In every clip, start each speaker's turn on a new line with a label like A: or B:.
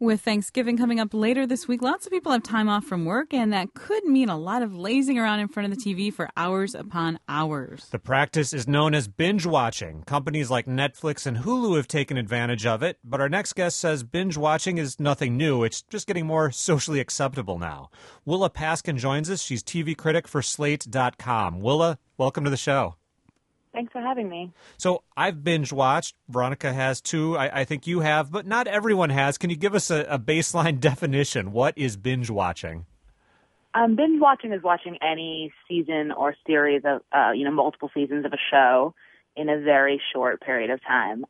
A: With Thanksgiving coming up later this week, lots of people have time off from work, and that could mean a lot of lazing around in front of the TV for hours upon hours.
B: The practice is known as binge watching. Companies like Netflix and Hulu have taken advantage of it, but our next guest says binge watching is nothing new. It's just getting more socially acceptable now. Willa Paskin joins us. She's TV critic for Slate.com. Willa, welcome to the show.
C: Thanks for having me.
B: So I've binge-watched. Veronica has too. I think you have, but not everyone has. Can you give us a baseline definition? What is binge-watching?
C: Binge-watching is watching any season or series of, multiple seasons of a show in a very short period of time,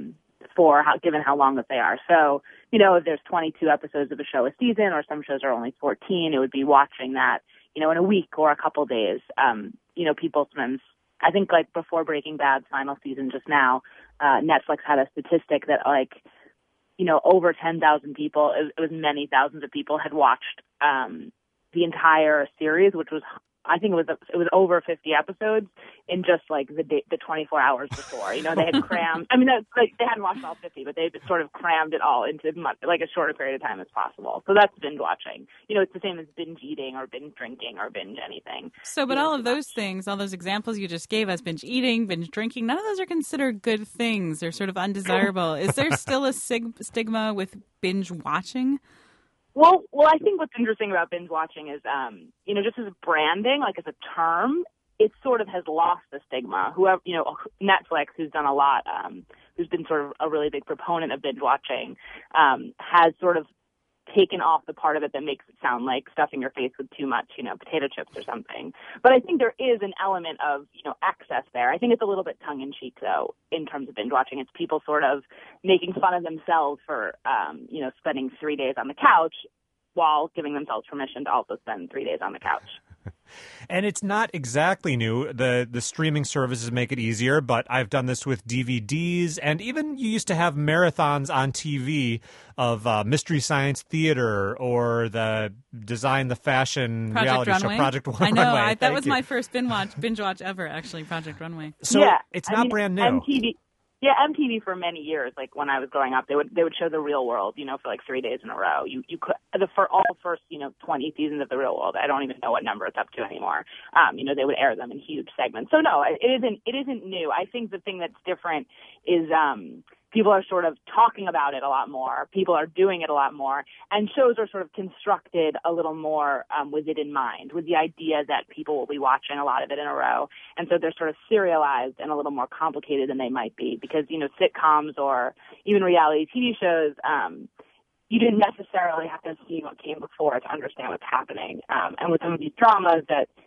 C: given how long that they are. So, if there's 22 episodes of a show a season, or some shows are only 14, it would be watching that, in a week or a couple days. People sometimes, I think, like before Breaking Bad's final season just now, Netflix had a statistic that over 10,000 people, it was many thousands of people had watched the entire series, which was, I think it was over 50 episodes in just like the 24 hours before. They had crammed. I mean, they hadn't watched all 50, but they sort of crammed it all into like a shorter period of time as possible. So that's binge watching. It's the same as binge eating or binge drinking or binge anything.
A: So, but all of those things, all those examples you just gave us, binge eating, binge drinking, none of those are considered good things. They're sort of undesirable. Is there still a stigma with binge watching?
C: Well, I think what's interesting about binge watching is, just as branding, like as a term, it sort of has lost the stigma. Whoever, Netflix, who's done a lot, who's been sort of a really big proponent of binge watching, has sort of taken off the part of it that makes it sound like stuffing your face with too much, potato chips or something. But I think there is an element of, excess there. I think it's a little bit tongue-in-cheek, though, in terms of binge watching. It's people sort of making fun of themselves for, spending 3 days on the couch while giving themselves permission to also spend 3 days on the couch.
B: And it's not exactly new. The streaming services make it easier, but I've done this with DVDs, and even you used to have marathons on TV of Mystery Science Theater or the Fashion
A: Project
B: reality
A: Runway.
B: show, Project Runway.
A: I know, that was my first binge watch ever, actually, Project Runway.
B: So it's not brand new.
C: MTV for many years, like when I was growing up, they would show The Real World, for like 3 days in a row. You could for all first 20 seasons of The Real World. I don't even know what number it's up to anymore. They would air them in huge segments. So no, it isn't new. I think the thing that's different is people are sort of talking about it a lot more. People are doing it a lot more. And shows are sort of constructed a little more with it in mind, with the idea that people will be watching a lot of it in a row. And so they're sort of serialized and a little more complicated than they might be. Because, sitcoms or even reality TV shows, you didn't necessarily have to see what came before to understand what's happening. And with some of these dramas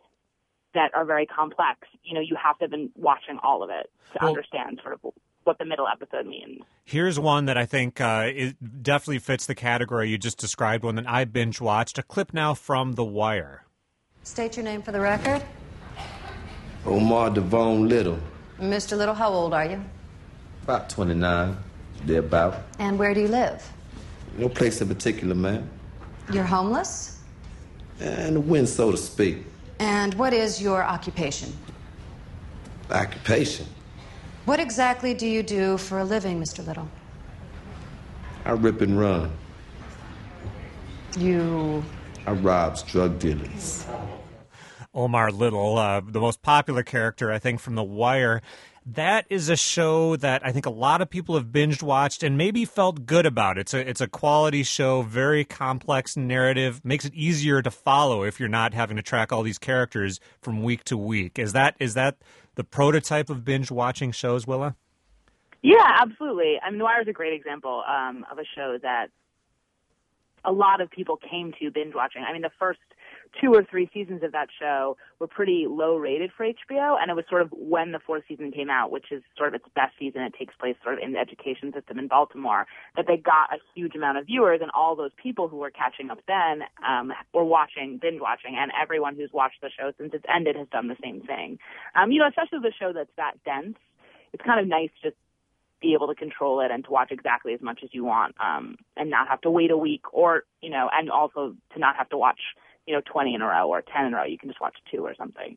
C: that are very complex, you have to have been watching all of it to understand sort of what the middle episode means.
B: Here's one that I think it definitely fits the category you just described, one that I binge watched. A clip now from The Wire.
D: State your name for the record.
E: Omar Devon Little.
D: Mr. Little, how old are you?
E: About 29, thereabout.
D: And where do you live?
E: No place in particular, ma'am.
D: You're homeless?
E: In the wind, so to speak.
D: And what is your occupation?
E: Occupation?
D: What exactly do you do for a living, Mr. Little?
E: I rip and run. I rob drug dealers.
B: Omar Little, the most popular character, I think, from The Wire. That is a show that I think a lot of people have binge watched and maybe felt good about. It's a quality show, very complex narrative, makes it easier to follow if you're not having to track all these characters from week to week. Is that the prototype of binge watching shows, Willa?
C: Yeah, absolutely. I mean, The Wire is a great example of a show that a lot of people came to binge watching. I mean, the first 2 or 3 seasons of that show were pretty low rated for HBO, and it was sort of when the 4th season came out, which is sort of its best season, it takes place sort of in the education system in Baltimore, that they got a huge amount of viewers, and all those people who were catching up then were binge watching, and everyone who's watched the show since it's ended has done the same thing. Especially with a show that's that dense, it's kind of nice just be able to control it and to watch exactly as much as you want, and not have to wait a week, or and also to not have to watch 20 in a row or 10 in a row. You can just watch 2 or something.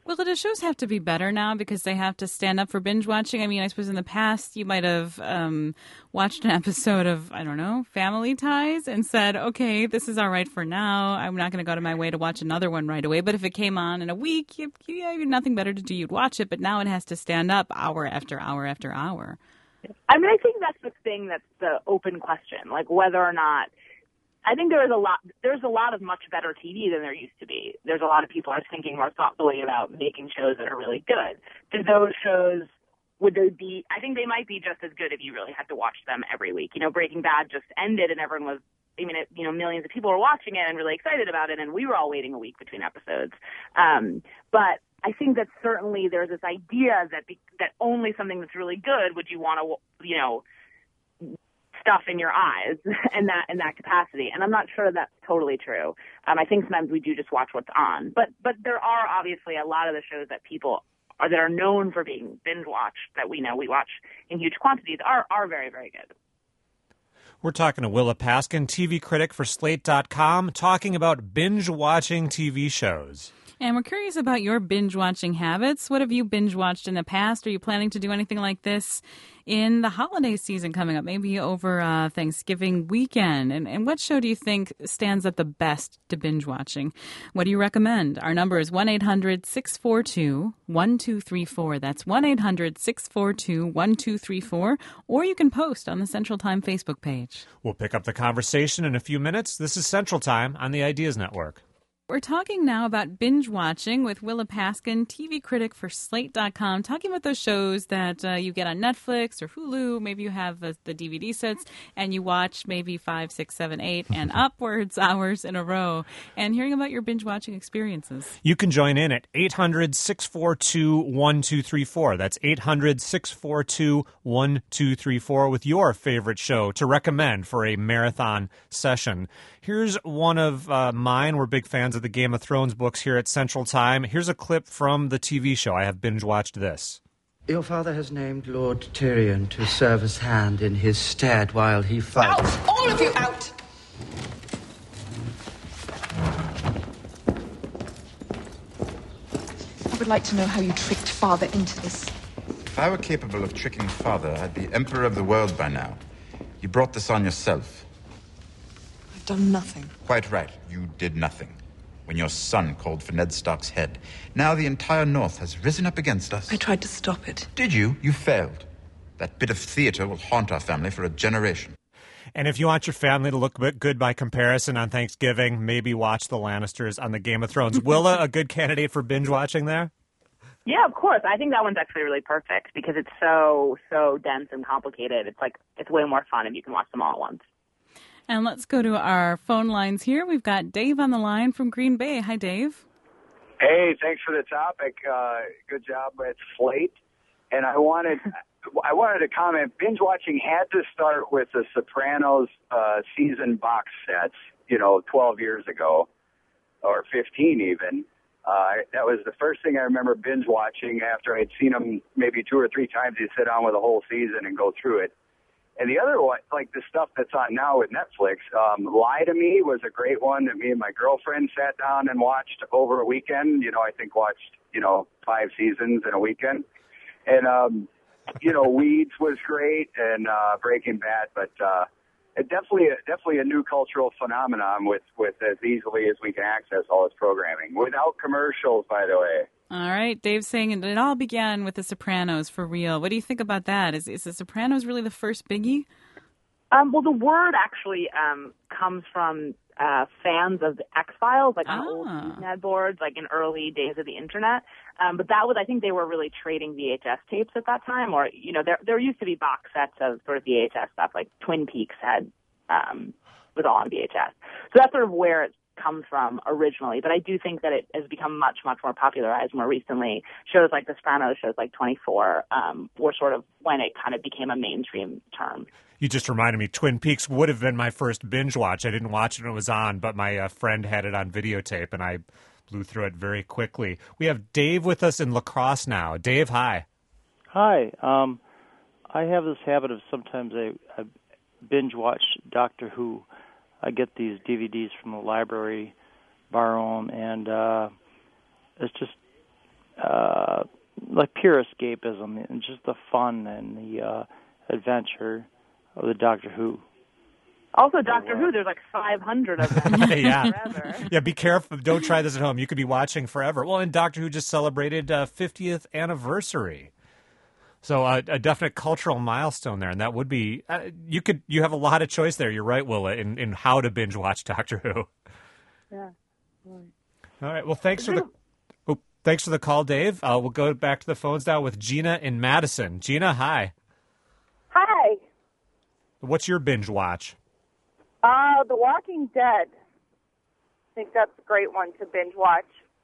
A: Well, do shows have to be better now because they have to stand up for binge watching? I mean, I suppose in the past you might have watched an episode of, I don't know, Family Ties and said, okay, this is all right for now. I'm not going to go to my way to watch another one right away. But if it came on in a week, you have nothing better to do. You'd watch it. But now it has to stand up hour after hour after hour.
C: I mean, I think that's the thing that's the open question, like whether or not. I think there's a lot of much better TV than there used to be. There's a lot of people are thinking more thoughtfully about making shows that are really good. Do those shows, I think they might be just as good if you really had to watch them every week. You know, Breaking Bad just ended and everyone was, millions of people were watching it and really excited about it, and we were all waiting a week between episodes. But I think that certainly there's this idea that only something that's really good would you want to, stuff in your eyes in that capacity. And I'm not sure that's totally true. I think sometimes we do just watch what's on. But there are obviously a lot of the shows that that are known for being binge watched that we watch in huge quantities are very, very good.
B: We're talking to Willa Paskin, TV critic for Slate.com, talking about binge-watching TV shows.
A: And we're curious about your binge-watching habits. What have you binge-watched in the past? Are you planning to do anything like this in the holiday season coming up, maybe over Thanksgiving weekend? And what show do you think stands up the best to binge-watching? What do you recommend? Our number is 1-800-642-1234. That's 1-800-642-1234. Or you can post on the Central Time Facebook page.
B: We'll pick up the conversation in a few minutes. This is Central Time on the Ideas Network.
A: We're talking now about binge watching with Willa Paskin, TV critic for Slate.com, talking about those shows that you get on Netflix or Hulu. Maybe you have the DVD sets and you watch maybe 5, 6, 7, 8 and upwards hours in a row, and hearing about your binge watching experiences.
B: You can join in at 800-642-1234. That's 800-642-1234 with your favorite show to recommend for a marathon session. Here's one of mine. We're big fans of the Game of Thrones books here at Central Time. Here's a clip from the TV show. I have binge-watched this.
F: Your father has named Lord Tyrion to serve as hand in his stead while he fights.
G: Out! All of you out! I would like to know how you tricked father into this.
H: If I were capable of tricking father, I'd be emperor of the world by now. You brought this on yourself.
G: I've done nothing.
H: Quite right. You did nothing. When your son called for Ned Stark's head. Now the entire North has risen up against us.
G: I tried to stop it.
H: Did you? You failed. That bit of theater will haunt our family for a generation.
B: And if you want your family to look good by comparison on Thanksgiving, maybe watch the Lannisters on the Game of Thrones. Willa, a good candidate for binge watching there?
C: Yeah, of course. I think that one's actually really perfect because it's so dense and complicated. It's way more fun if you can watch them all at once.
A: And let's go to our phone lines here. We've got Dave on the line from Green Bay. Hi, Dave.
I: Hey, thanks for the topic. Good job at Slate. And I wanted to comment. Binge watching had to start with the Sopranos season box sets, 12 years ago, or 15 even. That was the first thing I remember binge watching after I'd seen them maybe 2 or 3 times. You'd sit down with a whole season and go through it. And the other one, like the stuff that's on now with Netflix, Lie to Me was a great one that me and my girlfriend sat down and watched over a weekend. I think watched, 5 seasons in a weekend. And, Weeds was great and Breaking Bad, but it definitely a new cultural phenomenon with as easily as we can access all this programming without commercials, by the way.
A: All right, Dave's saying it all began with The Sopranos for real. What do you think about that? Is The Sopranos really the first biggie?
C: Well, the word actually comes from fans of the X-Files, like on old Usenet boards, like in early days of the internet. But that was, I think they were really trading VHS tapes at that time, or there used to be box sets of sort of VHS stuff, like Twin Peaks was all on VHS. So that's sort of where it comes from originally, but I do think that it has become much, much more popularized more recently. Shows like The Sopranos, shows like 24, were sort of when it kind of became a mainstream term.
B: You just reminded me, Twin Peaks would have been my first binge watch. I didn't watch it when it was on, but my friend had it on videotape, and I blew through it very quickly. We have Dave with us in La Crosse now. Dave, hi.
J: Hi. I have this habit of sometimes I binge watch Doctor Who. I get these DVDs from the library, borrow them, and it's just like pure escapism and just the fun and the adventure of the Doctor Who.
C: Also, Doctor Who, there's like 500 of them. Forever.
B: Yeah, be careful. Don't try this at home. You could be watching forever. Well, and Doctor Who just celebrated 50th anniversary. So a definite cultural milestone there, and that would be you have a lot of choice there. You're right, Willa, in how to binge watch Doctor Who.
C: Yeah.
B: All right. Well, thanks for the call, Dave. We'll go back to the phones now with Gina in Madison. Gina, hi.
K: Hi.
B: What's your binge watch?
K: The Walking Dead. I think that's a great one to binge watch.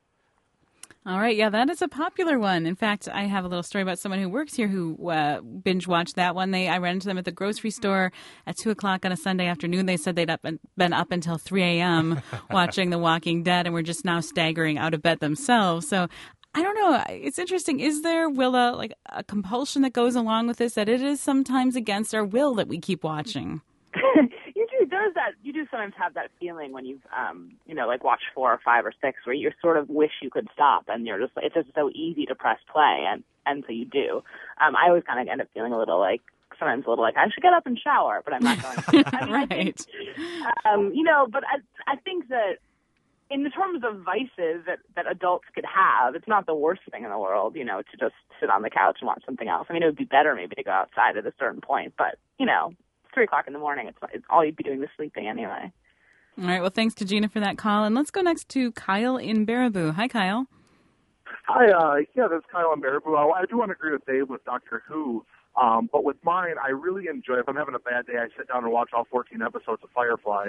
A: All right, yeah, that is a popular one. In fact, I have a little story about someone who works here who binge watched that one. I ran into them at the grocery store at 2:00 on a Sunday afternoon. They said they'd been up until 3 a.m. watching The Walking Dead, and were just now staggering out of bed themselves. So I don't know. It's interesting. Is there, Willa, like a compulsion that goes along with this, that it is sometimes against our will that we keep watching?
C: You do sometimes have that feeling when you've, like watched 4 or 5 or 6 where you sort of wish you could stop, and you're just, it's just so easy to press play, and so you do. I always kind of end up feeling a little like I should get up and shower, but I'm not going to. I mean,
A: right.
C: I think, but I think that in the terms of vices that adults could have, it's not the worst thing in the world, to just sit on the couch and watch something else. I mean, it would be better maybe to go outside at a certain point, but, 3 o'clock in the morning, it's all you'd be doing is sleeping anyway.
A: All right. Well, thanks to Gina for that call. And let's go next to Kyle in Baraboo. Hi, Kyle.
L: Hi. This is Kyle in Baraboo. I do want to agree with Dave with Doctor Who. But with mine, I really enjoy, if I'm having a bad day, I sit down and watch all 14 episodes of Firefly.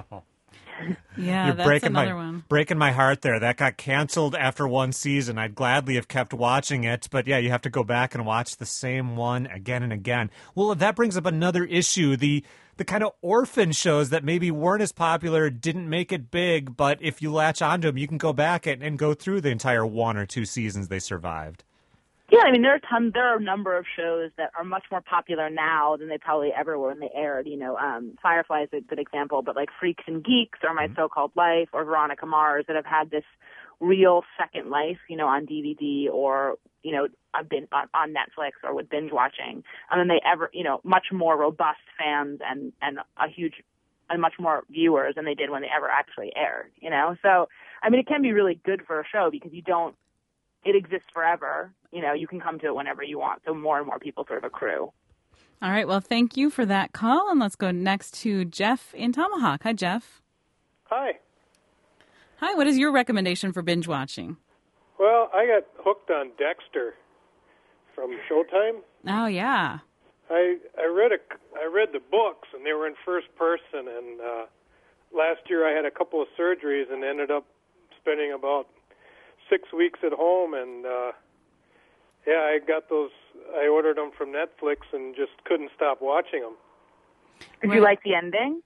A: Yeah,
B: You're
A: that's another one.
B: Breaking my heart there. That got canceled after one season. I'd gladly have kept watching it, but yeah, you have to go back and watch the same one again and again. Well, that brings up another issue. The kind of orphan shows that maybe weren't as popular, didn't make it big, but if you latch onto them, you can go back and go through the entire 1 or 2 seasons they survived.
C: Yeah, I mean, there are a number of shows that are much more popular now than they probably ever were when they aired. Firefly is a good example, but like Freaks and Geeks or My So-Called Life or Veronica Mars that have had this real second life, on DVD or, on Netflix or with binge watching. And then they much more robust fans and much more viewers than they did when they ever actually aired, So, I mean, it can be really good for a show because it exists forever. You can come to it whenever you want. So more and more people sort of accrue.
A: All right. Well, thank you for that call. And let's go next to Jeff in Tomahawk. Hi, Jeff.
M: Hi.
A: Hi. What is your recommendation for binge watching?
M: Well, I got hooked on Dexter from Showtime.
A: Oh, yeah.
M: I read the books, and they were in first person. And last year I had a couple of surgeries and ended up spending about 6 weeks at home, and I got those. I ordered them from Netflix and just couldn't stop watching them.
C: Did you like the ending?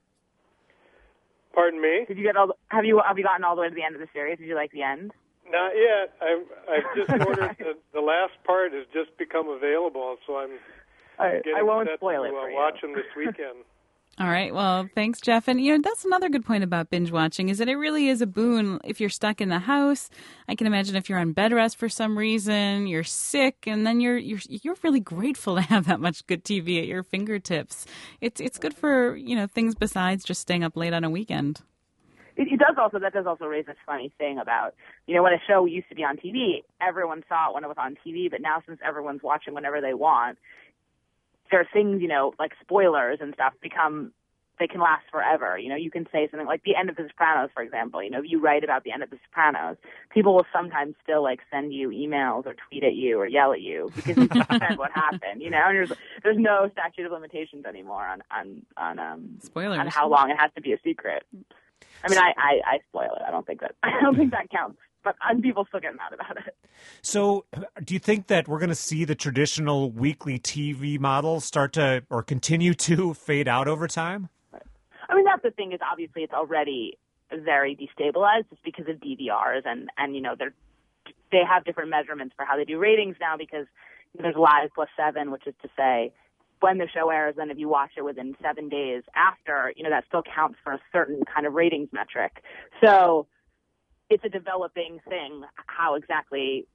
M: Pardon me?
C: Did you get have you gotten all the way to the end of the series? Did you like the end?
M: Not yet. I've just ordered the last part has just become available, so I'm getting
C: I won't
M: set
C: spoil
M: to
C: it for you.
M: watch them this weekend.
A: All right. Well, thanks, Jeff. And, that's another good point about binge watching is that it really is a boon if you're stuck in the house. I can imagine if you're on bed rest for some reason, you're sick, and then you're really grateful to have that much good TV at your fingertips. It's good for, things besides just staying up late on a weekend.
C: That does also raise this funny thing about, when a show used to be on TV, everyone saw it when it was on TV, but now since everyone's watching whenever they want, there are things, like spoilers and stuff they can last forever. You can say something like the end of The Sopranos, for example. If you write about the end of The Sopranos, people will sometimes still send you emails or tweet at you or yell at you because you said what happened, and there's no statute of limitations anymore on
A: spoilers,
C: on how long it has to be a secret. I mean, I spoil it. I don't think that counts. But people still get mad about it. So
B: do you think that we're going to see the traditional weekly TV model start to or continue to fade out over time?
C: I mean, that's the thing is obviously it's already very destabilized just because of DVRs and they have different measurements for how they do ratings now because there's Live plus 7, which is to say when the show airs, then if you watch it within 7 days after, that still counts for a certain kind of ratings metric. So it's a developing thing, how exactly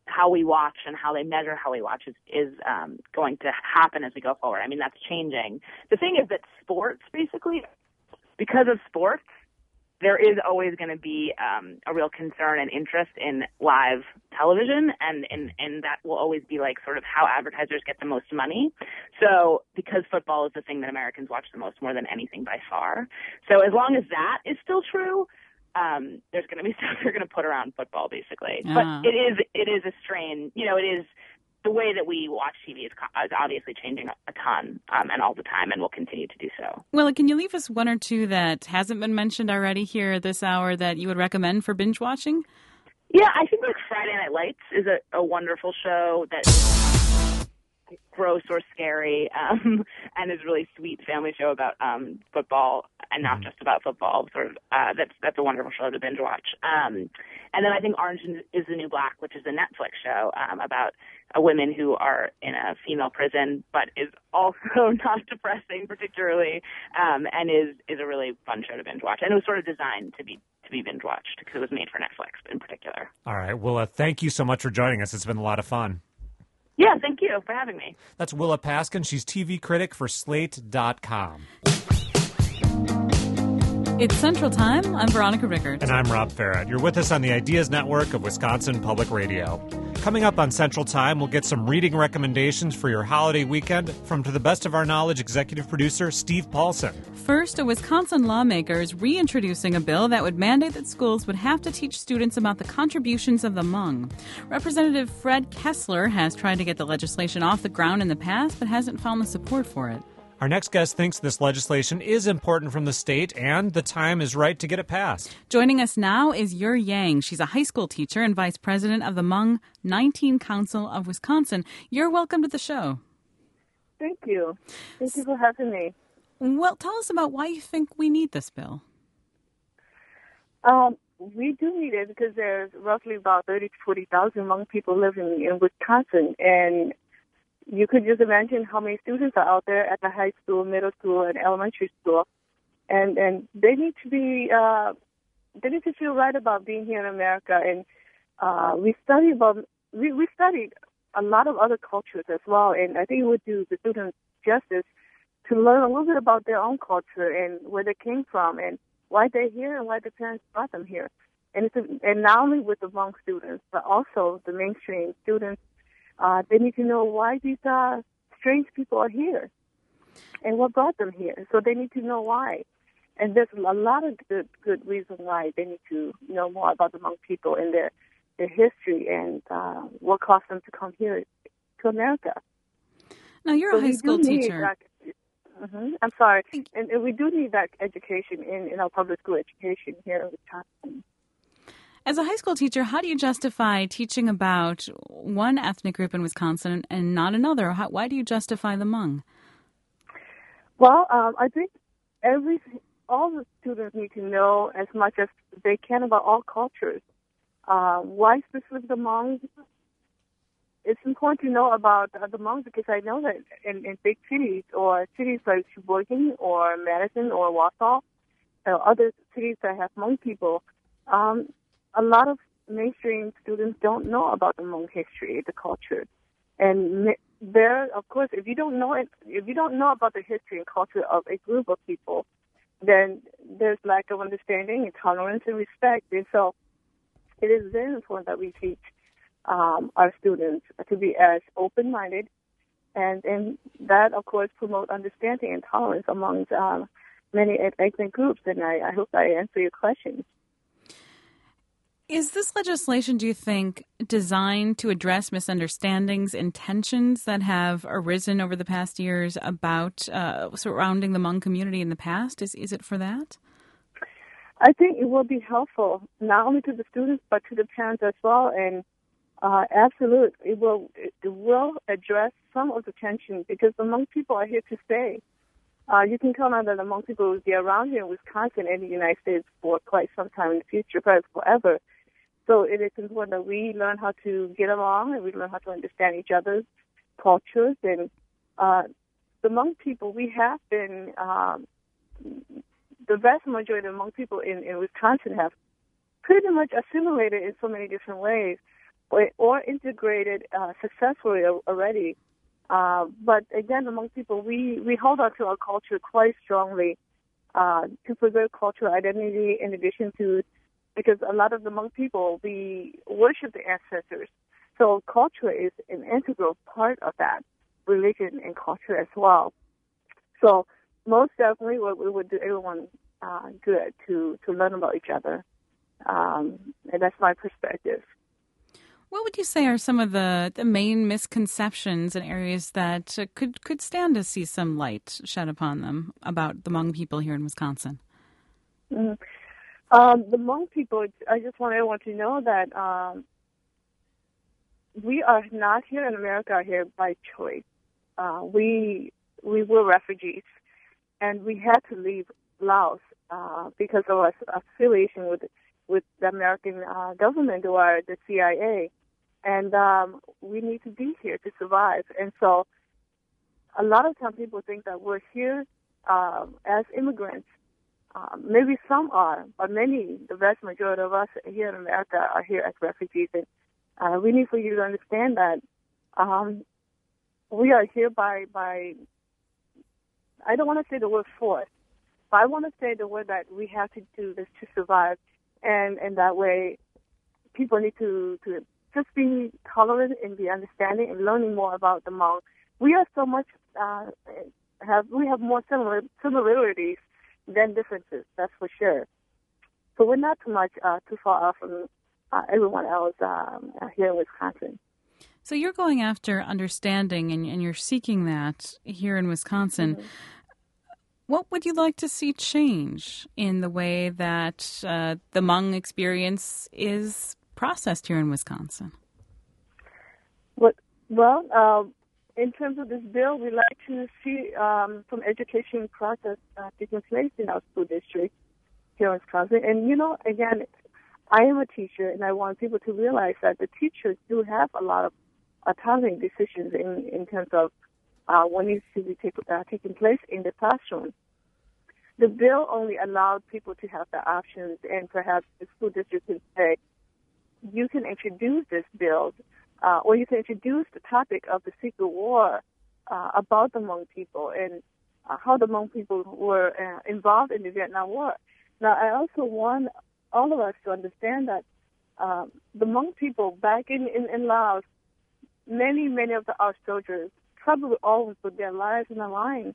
C: how we watch and how they measure how we watch is going to happen as we go forward. I mean, that's changing. The thing is that sports, basically, because of sports, there is always going to be a real concern and interest in live television, and that will always be like sort of how advertisers get the most money. So because football is the thing that Americans watch the most, more than anything by far. So as long as that is still true, there's going to be stuff they're going to put around football, basically. But it is a strain. You know, it is the way that we watch TV is obviously changing a ton and all the time, and will continue to do so.
A: Well, can you leave us one or two that hasn't been mentioned already here this hour that you would recommend for binge watching?
C: Yeah, I think like Friday Night Lights is a wonderful show that's gross or scary, and is a really sweet family show about football, and not just about football. Sort of that's a wonderful show to binge watch. And then I think Orange is the New Black, which is a Netflix show about women who are in a female prison, but is also not depressing particularly, and is a really fun show to binge watch. And it was sort of designed to be binge watched because it was made for Netflix in particular.
B: All right. Well, thank you so much for joining us. It's been a lot of fun.
C: Yeah, thank you for having me.
B: That's Willa Paskin. She's TV critic for Slate.com.
A: It's Central Time. I'm Veronica Rickert.
B: And I'm Rob Farrett. You're with us on the Ideas Network of Wisconsin Public Radio. Coming up on Central Time, we'll get some reading recommendations for your holiday weekend from, to the best of our knowledge, executive producer Steve Paulson.
A: First, a Wisconsin lawmaker is reintroducing a bill that would mandate that schools would have to teach students about the contributions of the Hmong. Representative Fred Kessler has tried to get the legislation off the ground in the past, but hasn't found the support for it.
B: Our next guest thinks this legislation is important from the state, and the time is right to get it passed.
A: Joining us now is Yer Yang. She's a high school teacher and vice president of the Hmong 19 Council of Wisconsin. You're welcome to the show.
K: Thank you. Thank you for having me.
A: Well, tell us about why you think we need this bill.
K: We do need it because there's roughly about 30,000 to 40,000 Hmong people living in Wisconsin, and you could just imagine how many students are out there at the high school, middle school, and elementary school, and they need to be they need to feel right about being here in America. And we studied a lot of other cultures as well, and I think it would do the students justice to learn a little bit about their own culture and where they came from and why they're here and why their parents brought them here. And and not only with the Hmong students, but also the mainstream students. They need to know why these strange people are here and what brought them here. So they need to know why. And there's a lot of good reasons why they need to know more about the Hmong people and their history and what caused them to come here to America.
A: Now, you're a high school teacher.
K: I'm sorry. And we do need that education in our public school education here in Wisconsin.
A: As a high school teacher, how do you justify teaching about one ethnic group in Wisconsin and not another? Why do you justify the Hmong?
K: Well, I think all the students need to know as much as they can about all cultures. Why specifically the Hmong? It's important to know about the Hmong because I know that in big cities or cities like Sheboygan or Madison or Wausau, or other cities that have Hmong people, a lot of mainstream students don't know about the Hmong history, the culture. And there, of course, if you don't know about the history and culture of a group of people, then there's lack of understanding and tolerance and respect. And so it is very important that we teach our students to be as open-minded and that, of course, promote understanding and tolerance amongst many ethnic groups. And I hope I answer your question.
A: Is this legislation, do you think, designed to address misunderstandings and tensions that have arisen over the past years about surrounding the Hmong community in the past? Is it for that?
K: I think it will be helpful, not only to the students, but to the parents as well. And absolutely, it will address some of the tension because the Hmong people are here to stay. You can count on that the Hmong people will be around here in Wisconsin and the United States for quite some time in the future, perhaps forever. So it is important that we learn how to get along and we learn how to understand each other's cultures. And the Hmong people, we have been, the vast majority of the Hmong people in Wisconsin have pretty much assimilated in so many different ways. or integrated successfully already. But again, among people, we hold on to our culture quite strongly to preserve cultural identity in addition to, because a lot of the Hmong people, we worship the ancestors. So culture is an integral part of that, religion and culture as well. So most definitely what we would do everyone good to learn about each other. And that's my perspective.
A: What would you say are some of the main misconceptions and areas that could stand to see some light shed upon them about the Hmong people here in Wisconsin?
K: Mm-hmm. The Hmong people, I just want everyone to know that we are not here in America here by choice. We were refugees, and we had to leave Laos because of our affiliation with the American government or the CIA. And we need to be here to survive. And so a lot of times people think that we're here as immigrants. Maybe some are, but many, the vast majority of us here in America are here as refugees. And we need for you to understand that we are here by I don't want to say the word force, but I want to say the word that we have to do this to survive. And that way, people need to just be tolerant and be understanding and learning more about the Hmong. We are so much we have more similarities than differences. That's for sure. So we're not too far off from everyone else here in Wisconsin.
A: So you're going after understanding, and you're seeking that here in Wisconsin. Mm-hmm. What would you like to see change in the way that the Hmong experience is processed here in Wisconsin?
K: Well, in terms of this bill, we'd like to see some education process taking place in our school district here in Wisconsin. And, again, I am a teacher, and I want people to realize that the teachers do have a lot of autonomy decisions in terms of what needs to be taking place in the classroom. The bill only allowed people to have the options, and perhaps the school district can say, you can introduce this bill, or you can introduce the topic of the Secret War about the Hmong people and how the Hmong people were involved in the Vietnam War. Now, I also want all of us to understand that the Hmong people back in Laos, many of our soldiers probably always put their lives on the line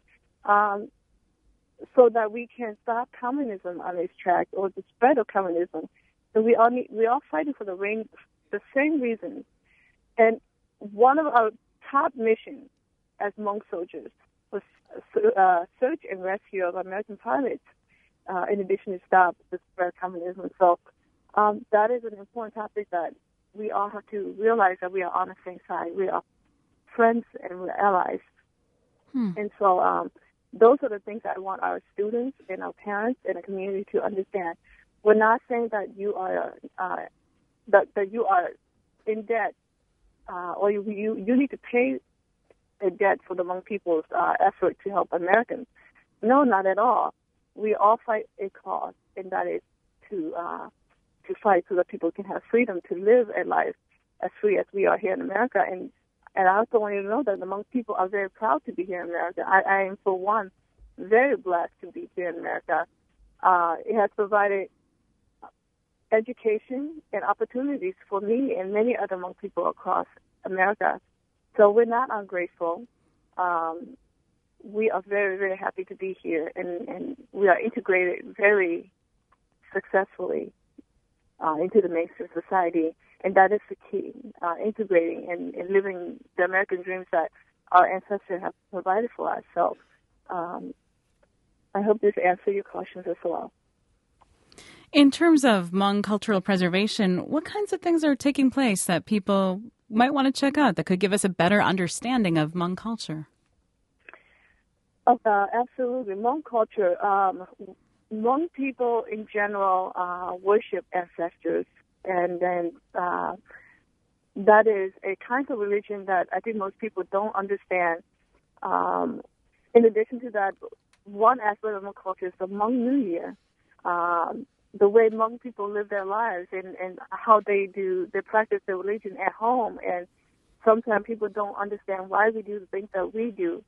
K: so that we can stop communism on its track or the spread of communism. So we all fighting for the same reasons. And one of our top missions as Hmong soldiers was search and rescue of American pilots, in addition to stop the spread of communism. So that is an important topic that we all have to realize that we are on the same side. We are friends and we're allies. And so those are the things I want our students and our parents and the community to understand. We're not saying that you are that you are in debt or you need to pay a debt for the Hmong people's effort to help Americans. No, not at all. We all fight a cause, and that is to fight so that people can have freedom to live a life as free as we are here in America. And I also want you to know that the Hmong people are very proud to be here in America. I am, for one, very blessed to be here in America. It has provided education and opportunities for me and many other Hmong people across America. So we're not ungrateful. We are very, very happy to be here, and we are integrated very successfully into the mainstream society, and that is the key, integrating and living the American dreams that our ancestors have provided for us. So I hope this answers your questions as well.
A: In terms of Hmong cultural preservation, what kinds of things are taking place that people might want to check out that could give us a better understanding of Hmong culture?
K: Absolutely. Hmong culture, Hmong people in general worship ancestors, and then that is a kind of religion that I think most people don't understand. In addition to that, one aspect of Hmong culture is the Hmong New Year. The the way Hmong people live their lives and how they practice their religion at home. And sometimes people don't understand why we do the things that we do.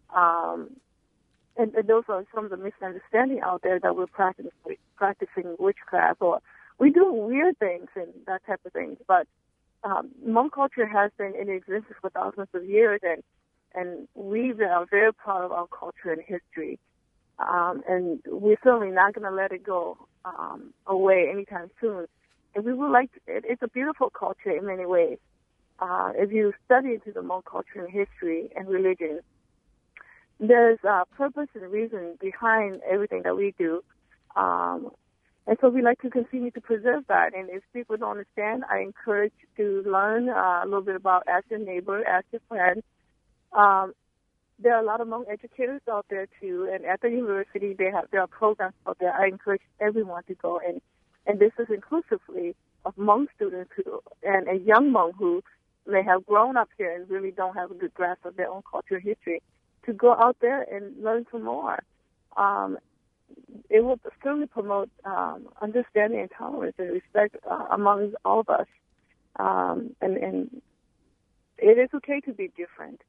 K: And those are some of the misunderstandings out there, that we're practicing witchcraft, or we do weird things and that type of thing. But Hmong culture has been in existence for thousands of years, and we are very proud of our culture and history. And we're certainly not going to let it go away anytime soon. And we would like to, it's a beautiful culture in many ways. If you study into the Hmong culture and history and religion, there's purpose and reason behind everything that we do. And so we like to continue to preserve that. And if people don't understand, I encourage to learn a little bit about Ask Your Neighbor, Ask Your Friend. There are a lot of Hmong educators out there, too. And at the university, there are programs out there. I encourage everyone to go. And this is inclusively of Hmong students and a young Hmong who may have grown up here and really don't have a good grasp of their own culture and history, to go out there and learn some more. It will certainly promote understanding and tolerance and respect among all of us. And it is okay to be different.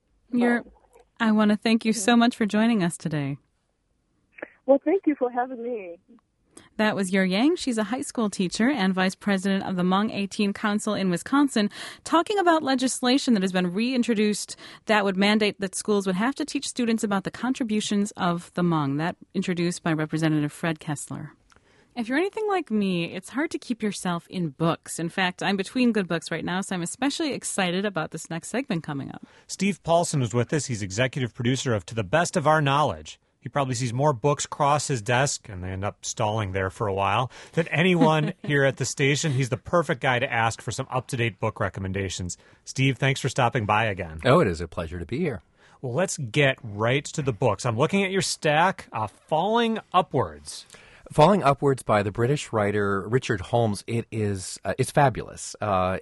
A: I want to thank you so much for joining us today.
K: Well, thank you for having me.
A: That was Yer Yang. She's a high school teacher and vice president of the Hmong 18 Council in Wisconsin, talking about legislation that has been reintroduced that would mandate that schools would have to teach students about the contributions of the Hmong. That introduced by Representative Fred Kessler. If you're anything like me, it's hard to keep yourself in books. In fact, I'm between good books right now, so I'm especially excited about this next segment coming up.
B: Steve Paulson was with us. He's executive producer of To the Best of Our Knowledge. He probably sees more books cross his desk, and they end up stalling there for a while, than anyone here at the station. He's the perfect guy to ask for some up-to-date book recommendations. Steve, thanks for stopping by again.
N: Oh, it is a pleasure to be here.
B: Well, let's get right to the books. I'm looking at your stack, Falling Upwards.
N: Falling Upwards by the British writer Richard Holmes. It's fabulous.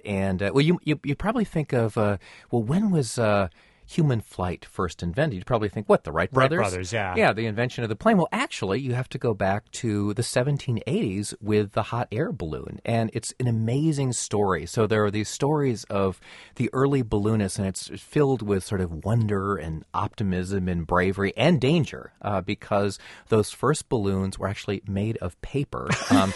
N: You probably think of, when was human flight first invented? You'd probably think, the Wright brothers?
B: Wright brothers, yeah.
N: Yeah, the invention of the plane. Well, actually, you have to go back to the 1780s with the hot air balloon, and it's an amazing story. So there are these stories of the early balloonists, and it's filled with sort of wonder and optimism and bravery and danger, because those first balloons were actually made of paper,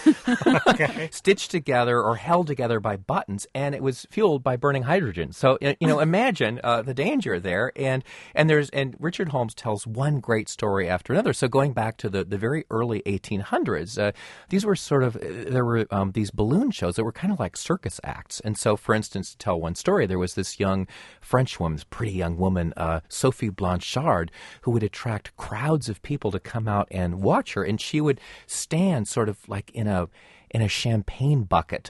N: stitched together or held together by buttons, and it was fueled by burning hydrogen. So, imagine the danger there, and Richard Holmes tells one great story after another. So going back to the very early 1800s, these were there were these balloon shows that were kind of like circus acts. And so, for instance, to tell one story, there was this young French woman, this pretty young woman, Sophie Blanchard, who would attract crowds of people to come out and watch her, and she would stand sort of like in a champagne bucket,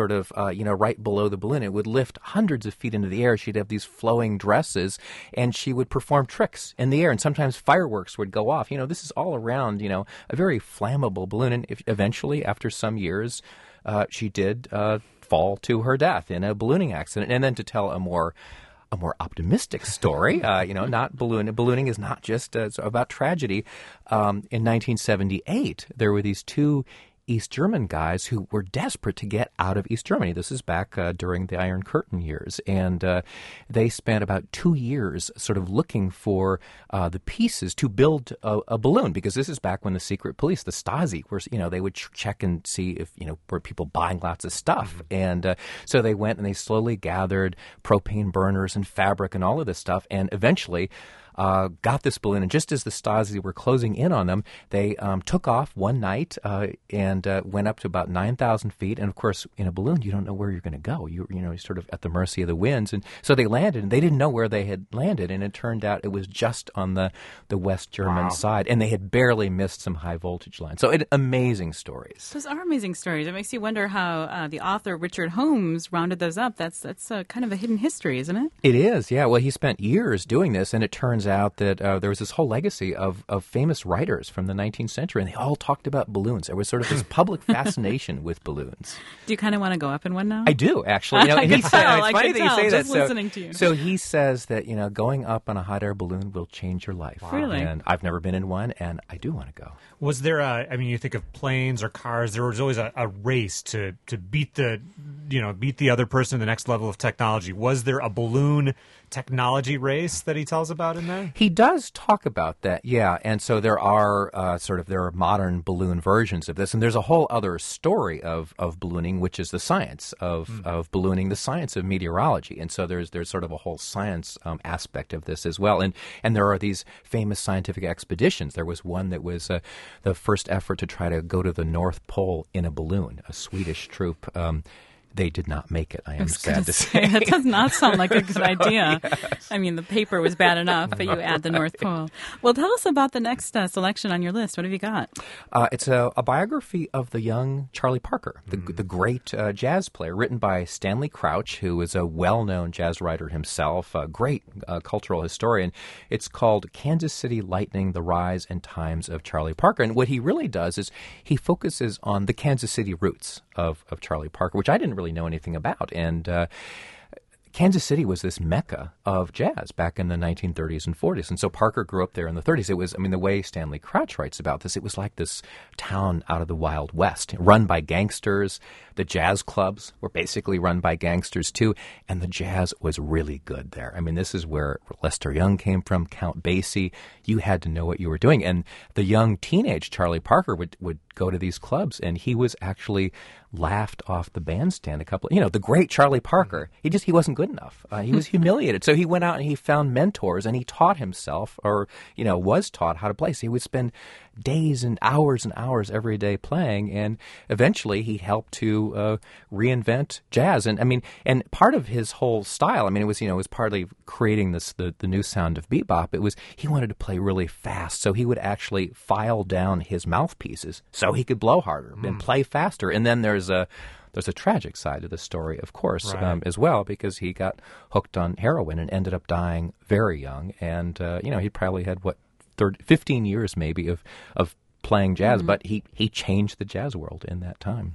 N: right below the balloon. It would lift hundreds of feet into the air. She'd have these flowing dresses, and she would perform tricks in the air, and sometimes fireworks would go off. This is all around, a very flammable balloon. And eventually, after some years, she did fall to her death in a ballooning accident. And then to tell a more optimistic story, not ballooning is not just about tragedy. In 1978, there were these two East German guys who were desperate to get out of East Germany. This is back during the Iron Curtain years. And they spent about 2 years sort of looking for the pieces to build a balloon, because this is back when the secret police, the Stasi, were, they would check and see if, were people buying lots of stuff. Mm-hmm. And so they went and they slowly gathered propane burners and fabric and all of this stuff, and eventually got this balloon. And just as the Stasi were closing in on them, they took off one night and went up to about 9,000 feet. And of course, in a balloon, you don't know where you're going to go. You're sort of at the mercy of the winds. And so they landed, and they didn't know where they had landed. And it turned out it was just on the West German side, and they had barely missed some high voltage lines. So amazing stories.
A: Those are amazing stories. It makes you wonder how the author Richard Holmes rounded those up. That's kind of a hidden history, isn't it?
N: It is, yeah. Well, he spent years doing this, and it turns turns out that there was this whole legacy of famous writers from the 19th century, and they all talked about balloons. There was sort of this public fascination with balloons.
A: Do you kind of want to go up in one now?
N: I do, actually.
A: I can tell.
N: It's funny that you say that.
A: Just listening to you.
N: So he says that, going up on a hot air balloon will change your life.
A: Wow. Really?
N: And I've never been in one, and I do want to go.
B: Was there you think of planes or cars, there was always a race to beat the other person to the next level of technology. Was there a balloon technology race that he tells about in there?
N: He does talk about that, yeah. And so there are there are modern balloon versions of this, and there's a whole other story of ballooning, which is the science of ballooning, the science of meteorology. And so there's sort of a whole science aspect of this as well. And there are these famous scientific expeditions. There was one that was the first effort to try to go to the North Pole in a balloon, a Swedish troop. They did not make it, I am sad to say.
A: That does not sound like a good idea.
N: Yes.
A: I mean, the paper was bad enough, but you add the North Pole. Well, tell us about the next selection on your list. What have you got?
N: It's a biography of the young Charlie Parker, the great jazz player, written by Stanley Crouch, who is a well-known jazz writer himself, a great cultural historian. It's called Kansas City Lightning, The Rise and Times of Charlie Parker. And what he really does is he focuses on the Kansas City roots of Charlie Parker, which I didn't really know anything about. And Kansas City was this mecca of jazz back in the 1930s and 40s. And so Parker grew up there in the 30s. It was, the way Stanley Crouch writes about this, it was like this town out of the Wild West, run by gangsters. The jazz clubs were basically run by gangsters, too. And the jazz was really good there. This is where Lester Young came from, Count Basie. You had to know what you were doing. And the young teenage Charlie Parker would go to these clubs, and he was actually laughed off the bandstand a couple. The great Charlie Parker. He wasn't good enough. He was humiliated. So he went out and he found mentors, and he taught himself, or was taught how to play. So he would spend days and hours every day playing, and eventually he helped to reinvent jazz. And and part of his whole style, it was partly creating the new sound of bebop. It was he wanted to play really fast, so he would actually file down his mouthpieces so he could blow harder and play faster. And then there's a tragic side to the story, of course,
B: right.
N: As well, because he got hooked on heroin and ended up dying very young. And he probably had 15 years maybe of playing jazz, but he changed the jazz world in that time.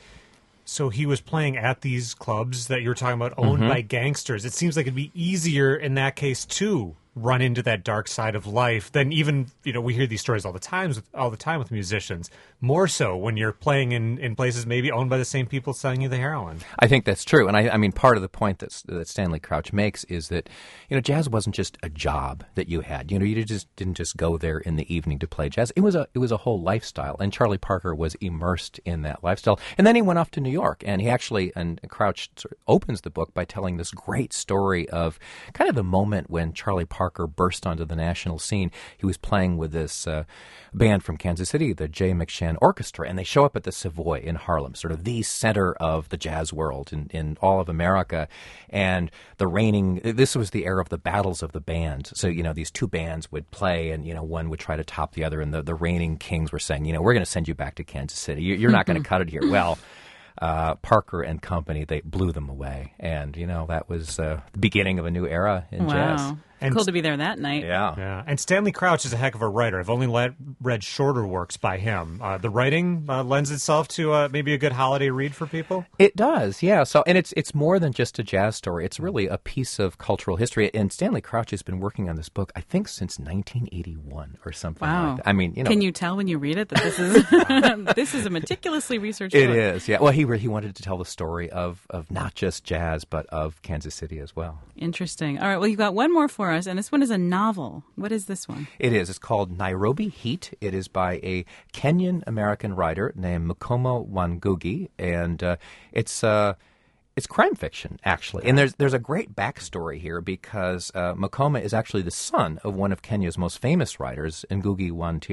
B: So he was playing at these clubs that you were talking about, owned by gangsters. It seems like it'd be easier in that case to run into that dark side of life than even, we hear these stories all the time with musicians. More so when you're playing in places maybe owned by the same people selling you the heroin.
N: I think that's true. And I part of the point that Stanley Crouch makes is that, jazz wasn't just a job that you had. You just didn't just go there in the evening to play jazz. It was a whole lifestyle. And Charlie Parker was immersed in that lifestyle. And then he went off to New York, and and Crouch sort of opens the book by telling this great story of kind of the moment when Charlie Parker burst onto the national scene. He was playing with this band from Kansas City, the J. McShann Orchestra, and they show up at the Savoy in Harlem, sort of the center of the jazz world in all of America. And this was the era of the battles of the bands. So, these two bands would play, and, one would try to top the other, and the reigning kings were saying, we're going to send you back to Kansas City. You're not going to cut it here. Well, Parker and company, they blew them away. And, that was the beginning of a new era in jazz.
A: And cool to be there that night.
B: Yeah. And Stanley Crouch is a heck of a writer. I've only read shorter works by him. The writing lends itself to maybe a good holiday read for people?
N: It does, yeah. So, and it's more than just a jazz story. It's really a piece of cultural history. And Stanley Crouch has been working on this book, I think, since 1981 or something like that.
A: Can you tell when you read it that this is this is a meticulously researched book?
N: It is, yeah. Well, he wanted to tell the story of not just jazz, but of Kansas City as well.
A: Interesting. All right, well, you've got one more for us, and this one is a novel. What is this one?
N: It is. It's called Nairobi Heat. It is by a Kenyan-American writer named Mukoma Wangugi, and it's crime fiction, actually. And there's a great backstory here because Mukoma is actually the son of one of Kenya's most famous writers, Ngugi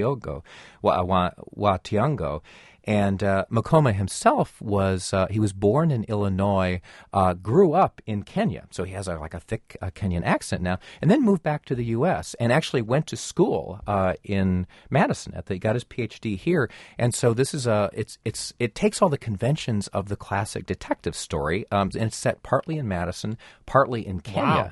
N: wa Thiong'o. And Mukoma himself was born in Illinois, grew up in Kenya, so he has a thick Kenyan accent now, and then moved back to the U.S. and actually went to school in Madison. He got his PhD here, and so this is it takes all the conventions of the classic detective story, and it's set partly in Madison, partly in Kenya.
B: Wow.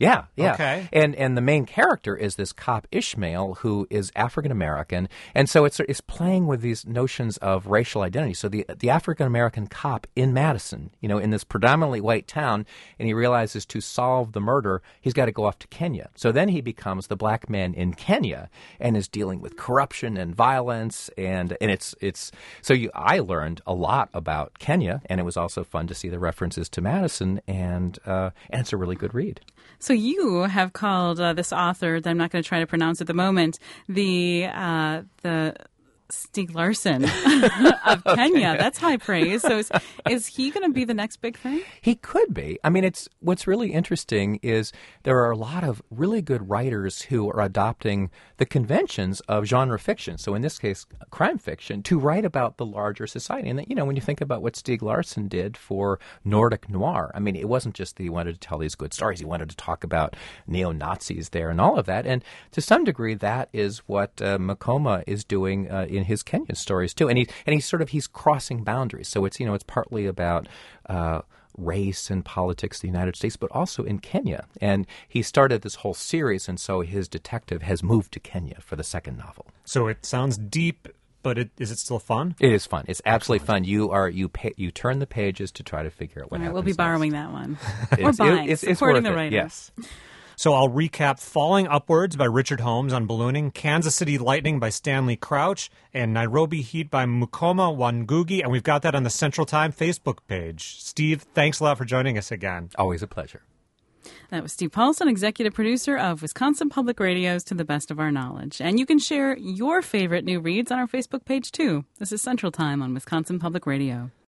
N: Yeah, yeah.
B: Okay.
N: And the main character is this cop Ishmael, who is African American, and so it's playing with these notions of racial identity. So the African American cop in Madison, in this predominantly white town, and he realizes to solve the murder, he's got to go off to Kenya. So then he becomes the black man in Kenya and is dealing with corruption and violence, and it's so I learned a lot about Kenya, and it was also fun to see the references to Madison, and it's a really good read.
A: So you have called this author, that I'm not going to try to pronounce at the moment, the Stieg Larsson of Kenya.
N: Okay.
A: That's high praise. So is he going to be the next big thing?
N: He could be. I mean, what's really interesting is there are a lot of really good writers who are adopting the conventions of genre fiction, so in this case, crime fiction, to write about the larger society. And, when you think about what Stieg Larsson did for Nordic noir, I mean, it wasn't just that he wanted to tell these good stories. He wanted to talk about neo-Nazis there and all of that. And to some degree, that is what Makoma is doing in his Kenyan stories too, and he's crossing boundaries. So it's partly about race and politics in the United States, but also in Kenya. And he started this whole series, and so his detective has moved to Kenya for the second novel.
B: So it sounds deep, but is it still fun?
N: It is fun. It's absolutely fun. You turn the pages to try to figure out what happens.
A: We'll be borrowing that one.
N: Or
A: buying, supporting
N: worth
A: the writers.
N: Yes.
B: So I'll recap Falling Upwards by Richard Holmes on ballooning, Kansas City Lightning by Stanley Crouch, and Nairobi Heat by Mukoma Wangugi, and we've got that on the Central Time Facebook page. Steve, thanks a lot for joining us again.
N: Always a pleasure.
A: That was Steve Paulson, executive producer of Wisconsin Public Radio's To the Best of Our Knowledge. And you can share your favorite new reads on our Facebook page, too. This is Central Time on Wisconsin Public Radio.